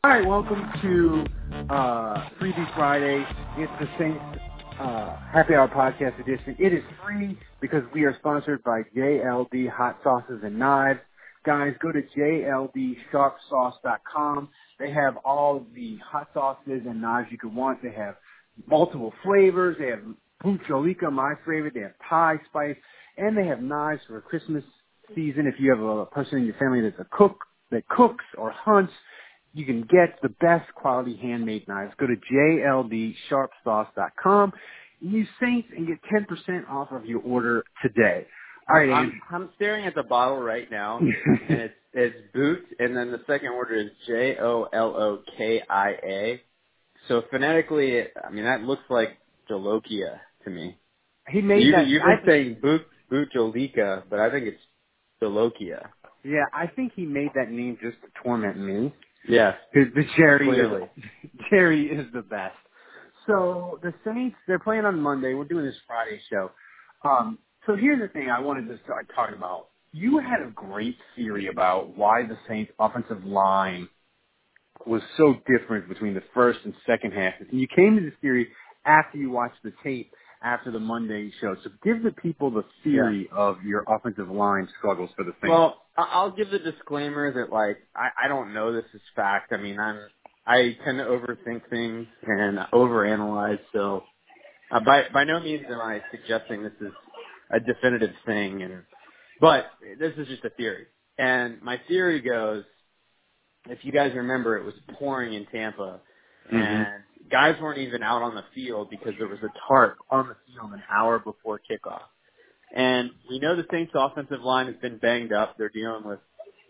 All right, welcome to Freebie Friday. It's the Saints Happy Hour Podcast Edition. It is free because we are sponsored by JLD Hot Sauces and Knives. Guys, go to jldsharpsauce.com. They have all of the hot sauces and knives you could want. They have multiple flavors. They have Bucholika, my favorite. They have Thai spice, and they have knives for Christmas season. If you have a person in your family that's a cook that cooks or hunts, you can get the best quality handmade knives. Go to jldsharpsauce.com. Use Saints and get 10% off of your order today. All right, Andrew. I'm staring at the bottle right now, and it's Boot, and then the second order is Jolokia. So phonetically, I mean, that looks like Jolokia to me. He made that. You've been saying Bucholika, but I think it's Jolokia. Yeah, I think he made that name just to torment me. Yes. The Clearly. Jerry is the best. So the Saints, they're playing on Monday. We're doing this Friday show. So here's the thing I wanted to start talking about. You had a great theory about why the Saints' offensive line was so different between the first and second half. And you came to this theory after you watched the tape after the Monday show. So give the people the theory of your offensive line struggles for the Saints. Well, I'll give the disclaimer that, like, I don't know this is fact. I mean, I tend to overthink things and overanalyze, so by no means am I suggesting this is a definitive thing, but this is just a theory. And my theory goes, if you guys remember, it was pouring in Tampa, and guys weren't even out on the field because there was a tarp on the field an hour before kickoff. And we know the Saints' offensive line has been banged up. They're dealing with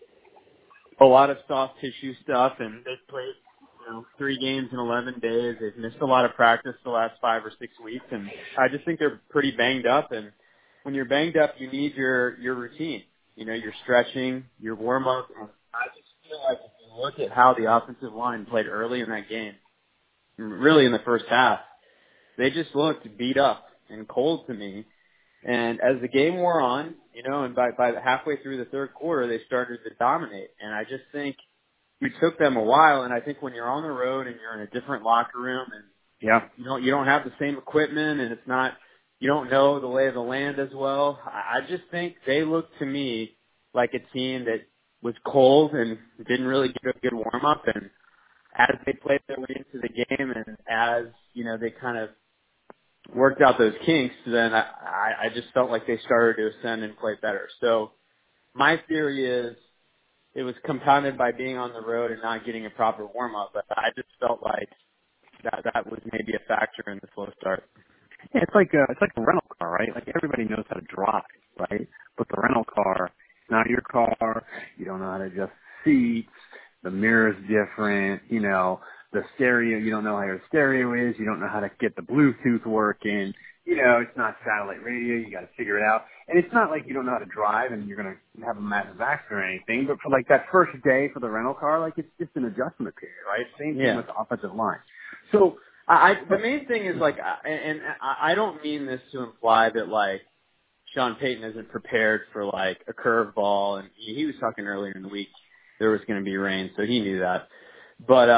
a lot of soft tissue stuff, and they've played 3 games in 11 days. They've missed a lot of practice the last 5 or 6 weeks, and I just think they're pretty banged up. And when you're banged up, you need your routine. Your stretching, your warm-up. And I just feel like if you look at how the offensive line played early in that game, really in the first half, they just looked beat up and cold to me. And as the game wore on, and by halfway through the third quarter, they started to dominate. And I just think it took them a while. And I think when you're on the road and you're in a different locker room and you don't have the same equipment and you don't know the lay of the land as well. I just think they looked to me like a team that was cold and didn't really get a good warm up. And as they played their way into the game and as, they kind of worked out those kinks, then I just felt like they started to ascend and play better. So my theory is it was compounded by being on the road and not getting a proper warm-up, but I just felt like that was maybe a factor in the slow start. Yeah, it's like a rental car, right? Like everybody knows how to drive, right? But the rental car, not your car. You don't know how to adjust seats. The mirror's different. The stereo. You don't know how your stereo is. You don't know how to get the Bluetooth working. It's not satellite radio. You got to figure it out. And it's not like you don't know how to drive and you're gonna have a massive accident or anything. But for like that first day for the rental car, like it's just an adjustment period, right? Same thing with the offensive line. So. The main thing is, like, and I don't mean this to imply that, like, Sean Payton isn't prepared for, like, a curveball, and he was talking earlier in the week there was going to be rain, so he knew that. But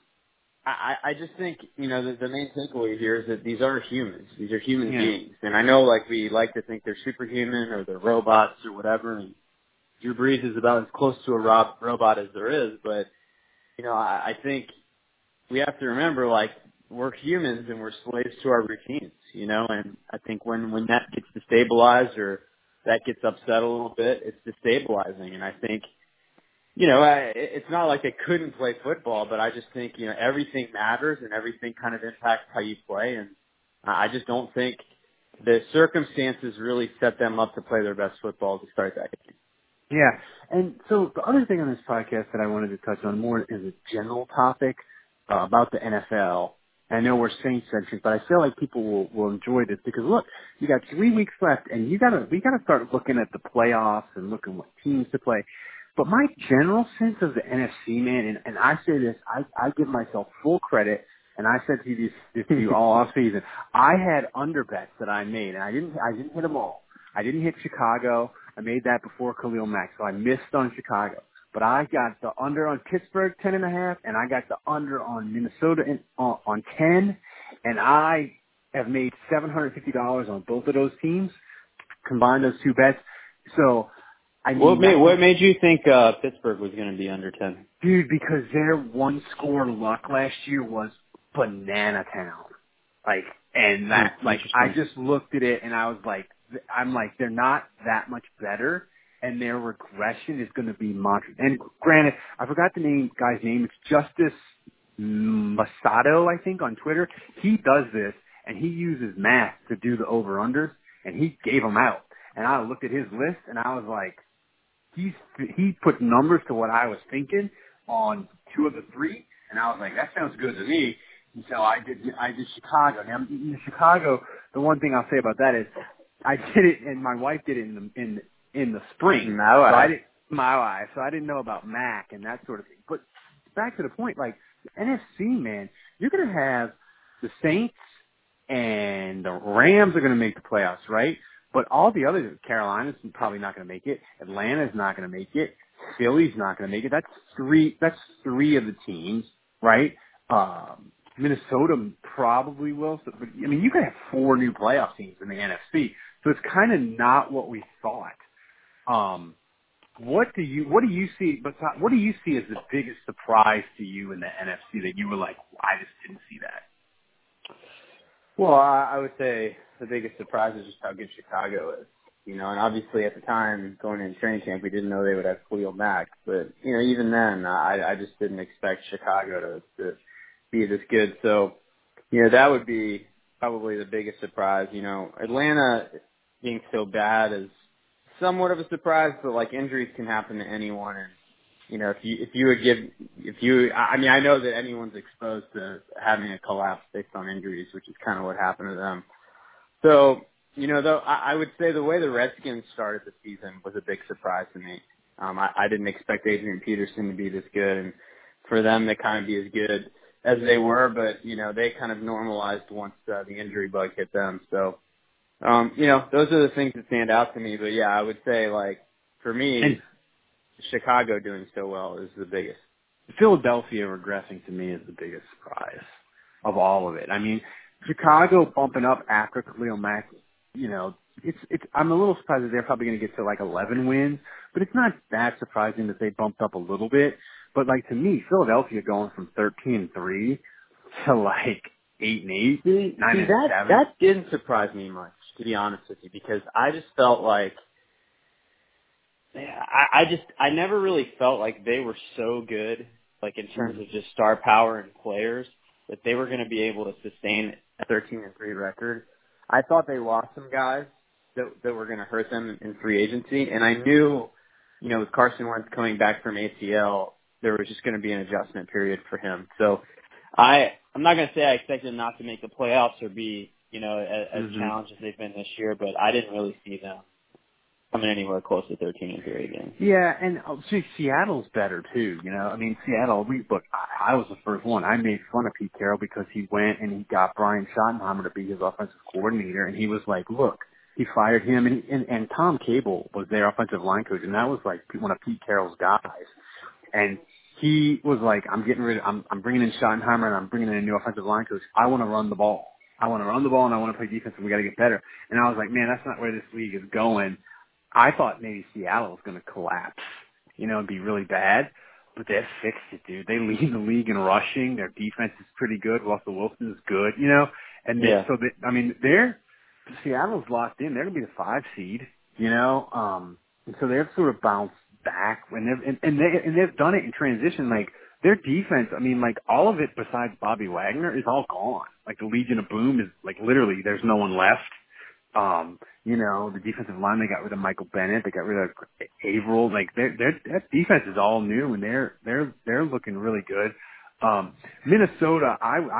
I just think, the main takeaway here is that these are humans. These are human beings. And I know, like, we like to think they're superhuman or they're robots or whatever, and Drew Brees is about as close to a robot as there is, but, I think we have to remember, like, we're humans and we're slaves to our routines, and I think when that gets destabilized or that gets upset a little bit, it's destabilizing. And I think, it's not like they couldn't play football, but I just think, everything matters and everything kind of impacts how you play. And I just don't think the circumstances really set them up to play their best football to start that game. Yeah. And so the other thing on this podcast that I wanted to touch on more is a general topic about the NFL. I know we're Saints-centric, but I feel like people will enjoy this because, look, you got 3 weeks left, and we gotta start looking at the playoffs and looking what teams to play. But my general sense of the NFC, man, and I say this, I give myself full credit, and I said to you all off season, I had under bets that I made, and I didn't hit them all. I didn't hit Chicago. I made that before Khalil Mack, so I missed on Chicago. but I got the under on Pittsburgh 10.5, and I got the under on Minnesota on 10, and I have made $750 on both of those teams. Combine those two bets. So, I mean, What made you think Pittsburgh was going to be under 10? Dude, because their one score luck last year was banana town. Like, and that, like, I just looked at it and I was like, I'm like, they're not that much better, and their regression is going to be monstrous. And granted, I forgot the guy's name. It's Justice Masato, I think, on Twitter. He does this, and he uses math to do the over-unders, and he gave them out. And I looked at his list, and I was like, he put numbers to what I was thinking on 2 of the 3, and I was like, that sounds good to me. And so I did Chicago. Now in Chicago, the one thing I'll say about that is I did it, and my wife did it in the spring. So I didn't know about Mac and that sort of thing. But back to the point, like the NFC, man, you're gonna have the Saints and the Rams are gonna make the playoffs, right? But all the other, Carolina's probably not going to make it. Atlanta's not going to make it. Philly's not going to make it. That's three of the teams, right? Minnesota probably will. But, I mean, you could have 4 new playoff teams in the NFC. So it's kind of not what we thought. What do you see as the biggest surprise to you in the NFC that you were like, I just didn't see that? Well, I would say the biggest surprise is just how good Chicago is. You know, and obviously at the time going into training camp, we didn't know they would have Khalil Mack. But, you know, even then, I just didn't expect Chicago to be this good. So, you know, that would be probably the biggest surprise. You know, Atlanta being so bad is somewhat of a surprise, but like injuries can happen to anyone. And, you know, I know that anyone's exposed to having a collapse based on injuries, which is kind of what happened to them. So, you know, though, I would say the way the Redskins started the season was a big surprise to me. I didn't expect Adrian Peterson to be this good, and for them to kind of be as good as they were, but, you know, they kind of normalized once the injury bug hit them. So, you know, those are the things that stand out to me. But, yeah, I would say, like, for me, Chicago doing so well is the biggest. Philadelphia regressing to me is the biggest surprise of all of it. I mean, Chicago bumping up after Khalil Mack, you know, I'm a little surprised that they're probably going to get to like 11 wins, but it's not that surprising that they bumped up a little bit. But like to me, Philadelphia going from 13-3 to like 8-8, 9-7. That didn't surprise me much, to be honest with you, because I just felt like I never really felt like they were so good, like in terms of just star power and players, that they were going to be able to sustain a 13-3 record. I thought they lost some guys that were going to hurt them in free agency, and I knew, you know, with Carson Wentz coming back from ACL, there was just going to be an adjustment period for him. So I'm not going to say I expected them not to make the playoffs or be, you know, as challenged as they've been this year, but I didn't really see them coming anywhere close to 13-3 again. Yeah, and see, Seattle's better too. You know, I mean, Seattle. I was the first one. I made fun of Pete Carroll because he went and he got Brian Schottenheimer to be his offensive coordinator, and he was like, "Look," he fired him, and Tom Cable was their offensive line coach, and that was like one of Pete Carroll's guys, and he was like, I'm bringing in Schottenheimer, and I'm bringing in a new offensive line coach. I want to run the ball. I want to run the ball, and I want to play defense, and we got to get better. And I was like, man, that's not where this league is going. I thought maybe Seattle was going to collapse, you know, and be really bad, but they've fixed it, dude. They lead the league in rushing. Their defense is pretty good. Russell Wilson is good, you know, and Seattle's locked in. They're going to be the 5 seed, you know, and so they've sort of bounced back and they've done it in transition. Like their defense, I mean, like all of it besides Bobby Wagner is all gone. Like the Legion of Boom is like literally there's no one left. You know, the defensive line, they got rid of Michael Bennett, they got rid of Averill, like that defense is all new and they're looking really good. Minnesota,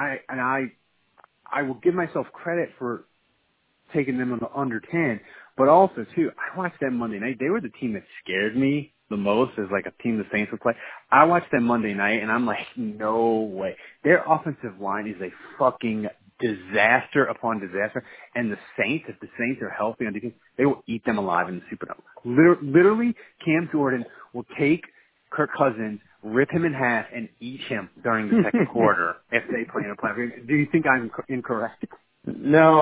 I will give myself credit for taking them on the under 10, but also too, I watched them Monday night. They were the team that scared me the most as like a team the Saints would play. I watched them Monday night and I'm like, no way. Their offensive line is a fucking disaster upon disaster. And the Saints, if the Saints are healthy on defense, they will eat them alive in the Superdome. Literally, Cam Jordan will take Kirk Cousins, rip him in half, and eat him during the second quarter if they play in a playoff. Do you think I'm incorrect? No,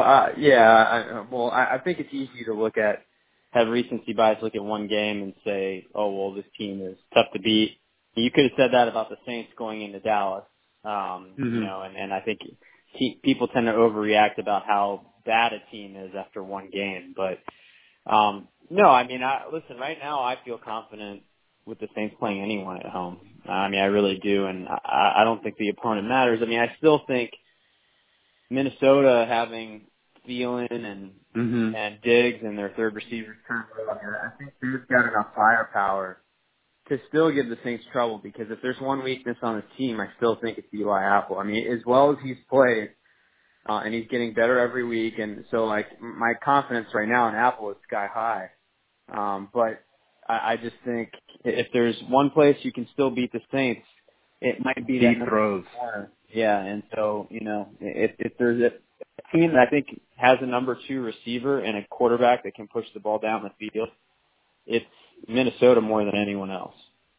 I think it's easy to have recency bias, look at one game and say, oh, well, this team is tough to beat. You could have said that about the Saints going into Dallas, and I think people tend to overreact about how bad a team is after one game. But, no, I mean, listen, right now I feel confident with the Saints playing anyone at home. I mean, I really do, and I don't think the opponent matters. I mean, I still think Minnesota having Thielen and Diggs and their third receiver, I think they've got enough firepower to still give the Saints trouble, because if there's one weakness on the team, I still think it's Eli Apple. I mean, as well as he's played, and he's getting better every week, and so, like, my confidence right now in Apple is sky high. But I just think if there's one place you can still beat the Saints, it might be deep that throws. Yeah, and so, if there's a team that I think has a number 2 receiver and a quarterback that can push the ball down the field, it's Minnesota more than anyone else.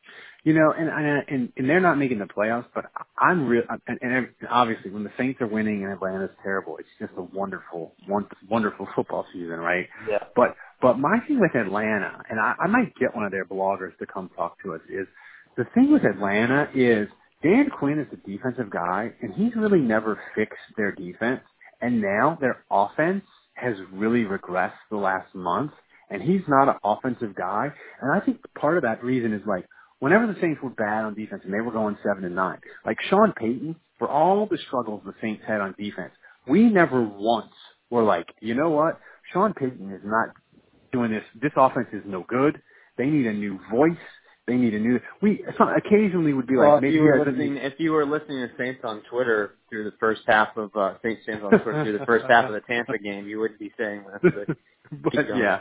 And they're not making the playoffs, but I'm real. And obviously, when the Saints are winning and Atlanta's terrible, it's just a wonderful football season, right? Yeah. But my thing with Atlanta, and I might get one of their bloggers to come talk to us, is the thing with Atlanta is Dan Quinn is the defensive guy, and he's really never fixed their defense. And now their offense has really regressed the last month, and he's not an offensive guy. And I think part of that reason is, like, whenever the Saints were bad on defense and they were going 7-9, like Sean Payton, for all the struggles the Saints had on defense, we never once were like, you know what? Sean Payton is not doing this. This offense is no good. They need a new voice. They need a new. Occasionally would be like, maybe if you were listening to Saints on Twitter through the first half of Saints fans on Twitter through the first half of the Tampa game, you wouldn't be saying this. But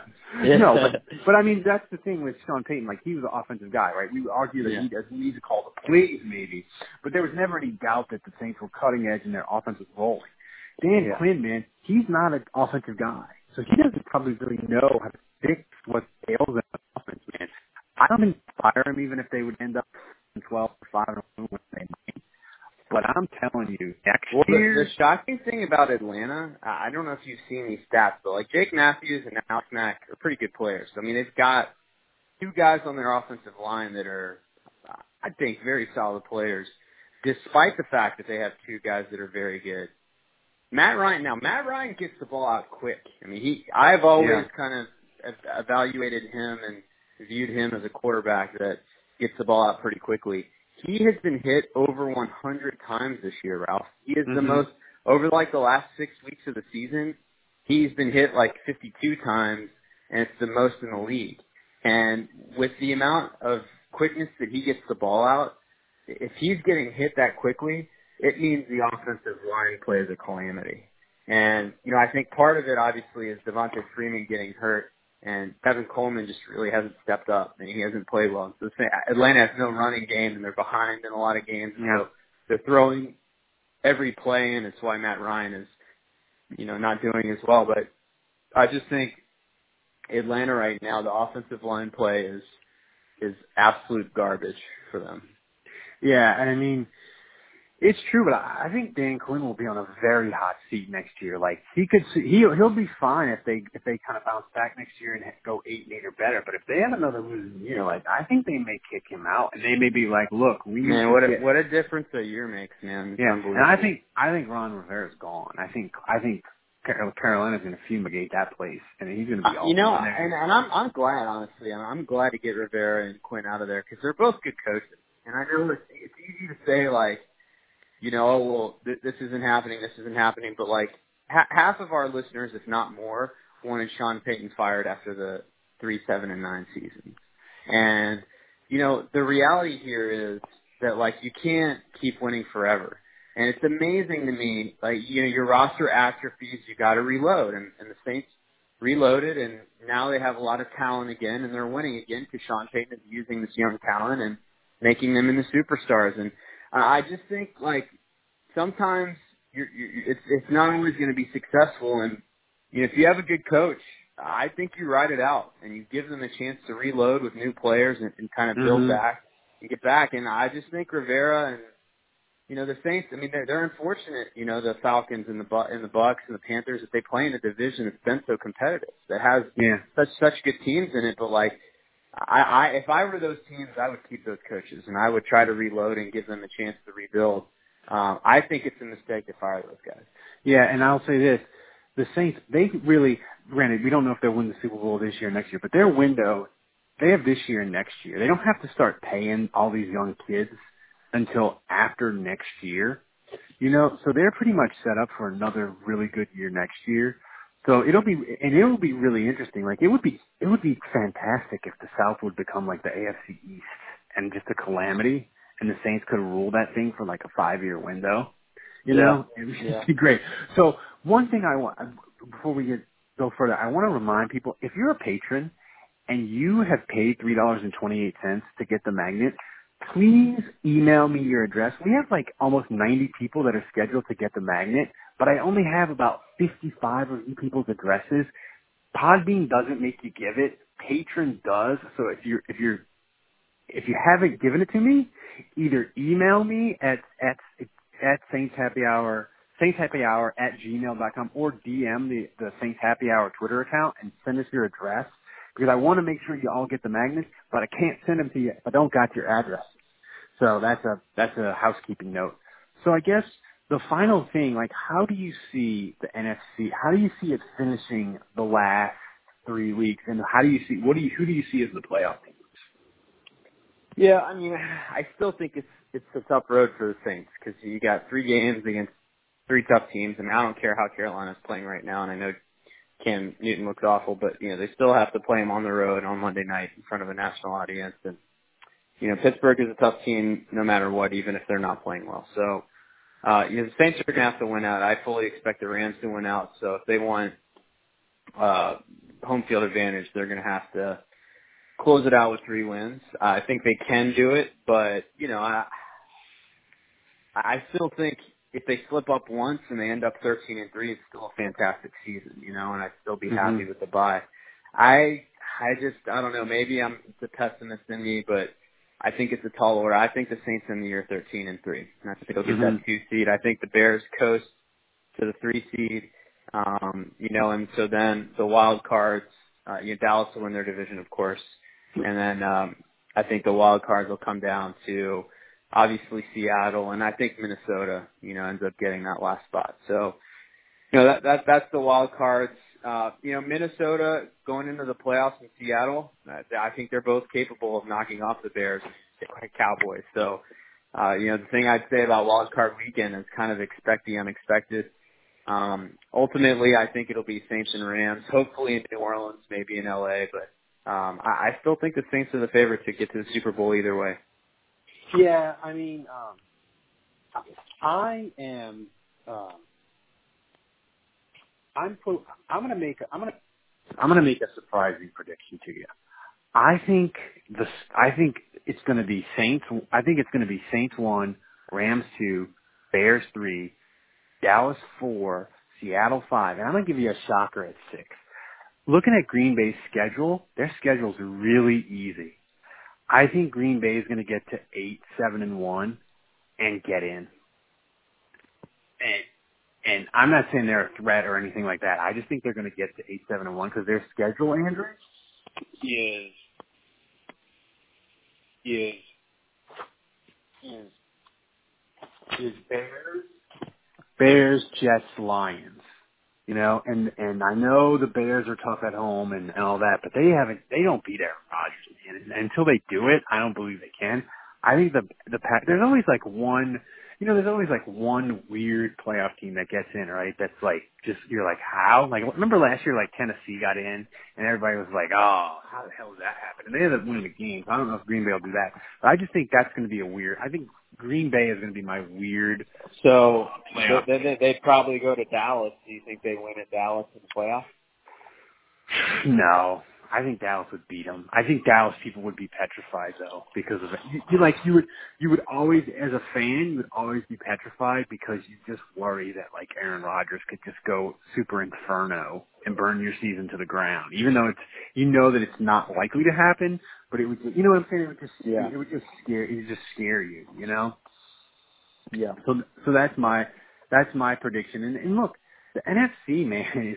but I mean, that's the thing with Sean Payton. Like, he was an offensive guy, right? We would argue that he doesn't need to call the plays, maybe, but there was never any doubt that the Saints were cutting edge and their offense was rolling. Dan Quinn, man, he's not an offensive guy, so he doesn't probably really know how to fix what ails them on offense, man. I don't think fire him even if they would end up 12 or 5-1 when they might. But I'm telling you, next year. The shocking thing about Atlanta, I don't know if you've seen these stats, but like Jake Matthews and Alex Mack are pretty good players. I mean, they've got 2 guys on their offensive line that are, I think, very solid players, despite the fact that they have 2 guys that are very good. Matt Ryan gets the ball out quick. I mean, I've always kind of evaluated him and viewed him as a quarterback that gets the ball out pretty quickly. He has been hit over 100 times this year, Ralph. He is the most, over like the last 6 weeks of the season, he's been hit like 52 times, and it's the most in the league. And with the amount of quickness that he gets the ball out, if he's getting hit that quickly, it means the offensive line play is a calamity. And, I think part of it obviously is Devontae Freeman getting hurt, and Kevin Coleman just really hasn't stepped up, and he hasn't played well. So Atlanta has no running game, and they're behind in a lot of games. So they're throwing every play in. It's why Matt Ryan is, not doing as well. But I just think Atlanta right now, the offensive line play is absolute garbage for them. Yeah, and I mean, it's true, but I think Dan Quinn will be on a very hot seat next year. Like, he'll be fine if they kind of bounce back next year and go 8-8 or better. But if they have another losing year, like, I think they may kick him out, and they may be like, look, what a difference a year makes, man. Yeah, and I think Ron Rivera's gone. I think Carolina's going to fumigate that place, and he's going to be all and I'm glad, honestly. I'm glad to get Rivera and Quinn out of there because they're both good coaches. And I know it's easy to say, like, this isn't happening, but like half of our listeners, if not more, wanted Sean Payton fired after the 3-7-9 season. And, the reality here is that, like, you can't keep winning forever. And it's amazing to me, like, your roster atrophies, you got to reload. And the Saints reloaded, and now they have a lot of talent again, and they're winning again because Sean Payton is using this young talent and making them into superstars. And I just think, like, sometimes it's not always going to be successful. And, if you have a good coach, I think you ride it out and you give them a chance to reload with new players and kind of build back. get back. And I just think Rivera and the Saints. I mean, they're unfortunate. The Falcons and the Bucks and the Panthers, that they play in a division that's been so competitive, that has such good teams in it. But like, if I were those teams, I would keep those coaches and I would try to reload and give them a chance to rebuild. I think it's a mistake to fire those guys. Yeah, and I'll say this. The Saints, they really, granted, we don't know if they'll win the Super Bowl this year or next year, but their window, they have this year and next year. They don't have to start paying all these young kids until after next year. So they're pretty much set up for another really good year next year. So it'll be really interesting. Like, it would be fantastic if the South would become like the AFC East and just a calamity, and the Saints could rule that thing for like a 5-year window. It would just be great. So one thing I want, before we go further, I want to remind people, if you're a patron and you have paid $3.28 to get the magnet, please email me your address. We have like almost 90 people that are scheduled to get the magnet, but I only have about 55 of you people's addresses. Podbean doesn't make you give it. Patron does. So if you haven't given it to me, either email me at Saints Happy Hour at gmail.com, or DM the Saints Happy Hour Twitter account and send us your address, because I want to make sure you all get the magnets, but I can't send them to you if I don't got your address. So that's a housekeeping note. So I guess the final thing, like, how do you see the NFC? How do you see it finishing the last 3 weeks, and who do you see as the playoff team? Yeah, I mean, I still think it's a tough road for the Saints, because you got 3 games against 3 tough teams. I mean, I don't care how Carolina's playing right now, and I know Cam Newton looks awful, but they still have to play him on the road on Monday night in front of a national audience. And Pittsburgh is a tough team no matter what, even if they're not playing well. So the Saints are going to have to win out. I fully expect the Rams to win out. So if they want home field advantage, they're going to have to close it out with 3 wins. I think they can do it, but I still think if they slip up once and they end up 13-3, it's still a fantastic season, and I'd still be happy with the bye. I don't know. Maybe I'm the pessimist in me, but I think it's a tall order. I think the Saints end the year 13-3, and I think they'll get that 2 seed. I think the Bears coast to the 3 seed, and so then the wild cards, Dallas will win their division, of course, and then I think the wild cards will come down to obviously Seattle, and I think Minnesota, ends up getting that last spot. So, that's the wild cards. Minnesota going into the playoffs in Seattle, I think they're both capable of knocking off the Bears and Cowboys. So, the thing I'd say about wild card weekend is kind of expect the unexpected. Ultimately, I think it'll be Saints and Rams, hopefully in New Orleans, maybe in LA, but I still think the Saints are the favorite to get to the Super Bowl either way. Yeah, I mean, I'm gonna make a surprising prediction to you. I think it's gonna be Saints. I think it's gonna be Saints 1, Rams 2, Bears 3, Dallas 4, Seattle 5, and I'm gonna give you a shocker at 6. Looking at Green Bay's schedule, their schedule's really easy. I think Green Bay is going to get to 8-7-1 and get in. And I'm not saying they're a threat or anything like that. I just think they're going to get to 8-7-1 because their schedule, Andrew, is Bears, Jets, Lions. And I know the Bears are tough at home and all that, but they don't beat Aaron Rodgers. And until they do it, I don't believe they can. I think there's always like one weird playoff team that gets in, right? That's like, just, you're like, how? Like, remember last year, like, Tennessee got in and everybody was like, oh, how the hell did that happen? And they ended up winning the game. I don't know if Green Bay will do that, but I just think that's going to be I think Green Bay is going to be my weird. So they'd probably go to Dallas. Do you think they win at Dallas in the playoffs? No, I think Dallas would beat them. I think Dallas people would be petrified though because of it. You would always, as a fan, you would always be petrified because you just worry that like Aaron Rodgers could just go super inferno and burn your season to the ground, even though that it's not likely to happen. But it would, you know what I'm saying? It would just scare you, you know. Yeah. So that's my prediction. And look, the NFC, man,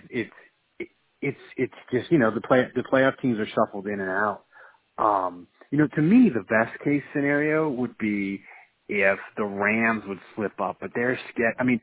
it's just, you know, the playoff teams are shuffled in and out. You know, to me, the best case scenario would be if the Rams would slip up, but they're scared. I mean,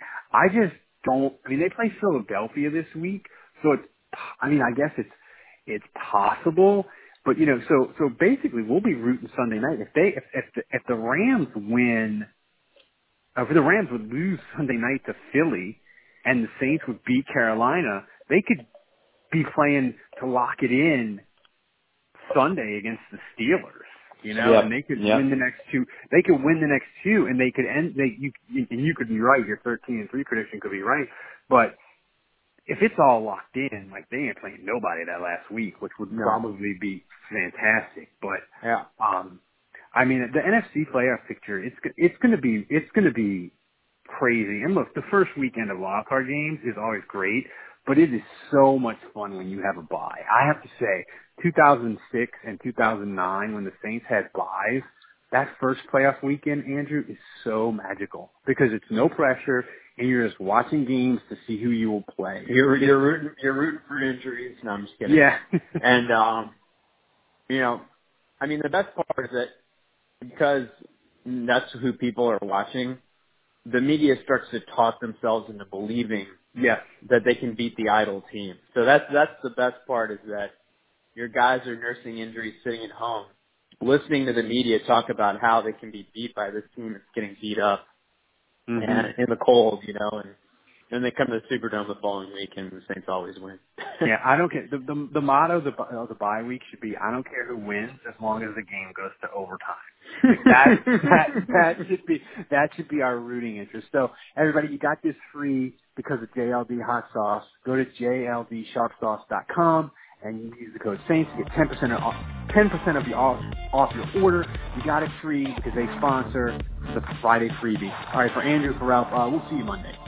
they play Philadelphia this week, so I guess it's possible. But you know, so basically, we'll be rooting Sunday night if the Rams win. If the Rams would lose Sunday night to Philly, and the Saints would beat Carolina, they could be playing to lock it in Sunday against the Steelers. You know, and they could win the next two. They could win the next two, and they could end. You could be right. Your 13-3 prediction could be right, but if it's all locked in, like they ain't playing nobody that last week, which would probably be fantastic. But I mean, the NFC playoff picture, it's going to be crazy. And look, the first weekend of wildcard games is always great, but it is so much fun when you have a bye. I have to say, 2006 and 2009, when the Saints had byes, that first playoff weekend, Andrew, is so magical because it's no pressure and you're just watching games to see who you will play. You're rooting for injuries. No, I'm just kidding. Yeah. And you know, I mean, the best part is that because that's who people are watching, the media starts to talk themselves into believing that they can beat the idle team. So that's the best part, is that your guys are nursing injuries sitting at home, listening to the media talk about how they can be beat by this team that's getting beat up and in the cold, you know, and then they come to the Superdome the following week and the Saints always win. Yeah, I don't care. The motto of the bye week should be, I don't care who wins as long as the game goes to overtime. That should be our rooting interest. So everybody, you got this free because of JLD Hot Sauce. Go to jldsharpsauce.com and you use the code Saints to get 10% off your order. You got it free because they sponsor the Friday freebie. All right, for Andrew, for Ralph, we'll see you Monday.